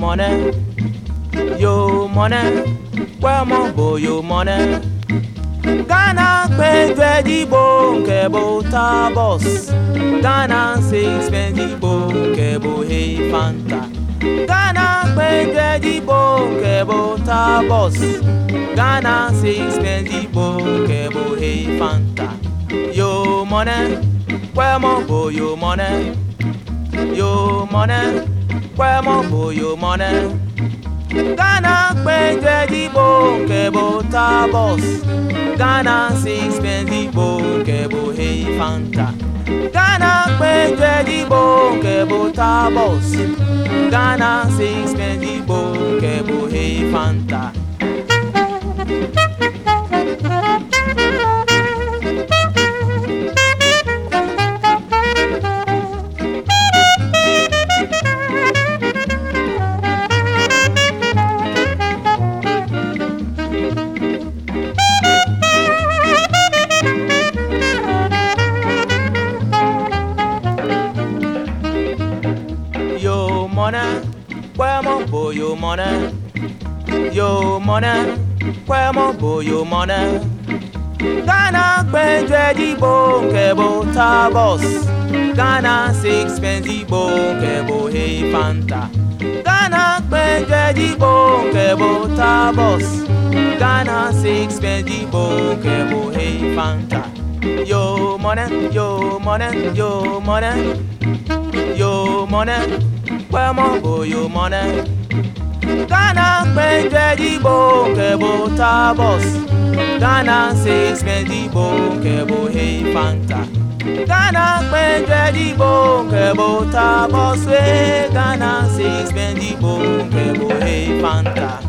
money, yo money, where mon bo yo money. Ghana pay ready bo kebo tabos. Ghana sixpence bo kebo hey fanta. Ghana pay ready bo kebo tabos. Ghana sixpence bo kebo hey fanta. Yo money, where mon bo yo money. Yo money, where mon bo yo money. Ghana pay ready bo kebo tabos. Ghana sixpence bo kebo hey fanta. Ghana pay ready bo kebo tabos. Ghana sixpence bo kebo hey fanta. Yo money, where mon bo yo money. Yo money, where mon bo yo money. Ghana pay ready bo kebo tabos. Ghana sixpence bo kebo hey fanta. Ghana pay ready bo kebo tabos. Ghana sixpence bo kebo hey fanta. Yo money, yo money, yo money. Yo money, where mon bo yo money. Ghana pay ready bo kebo tabos. Ghana sixpence bo kebo hey fanta. Ghana pay ready bo kebo tabos. Ghana sixpence bo kebo hey fanta.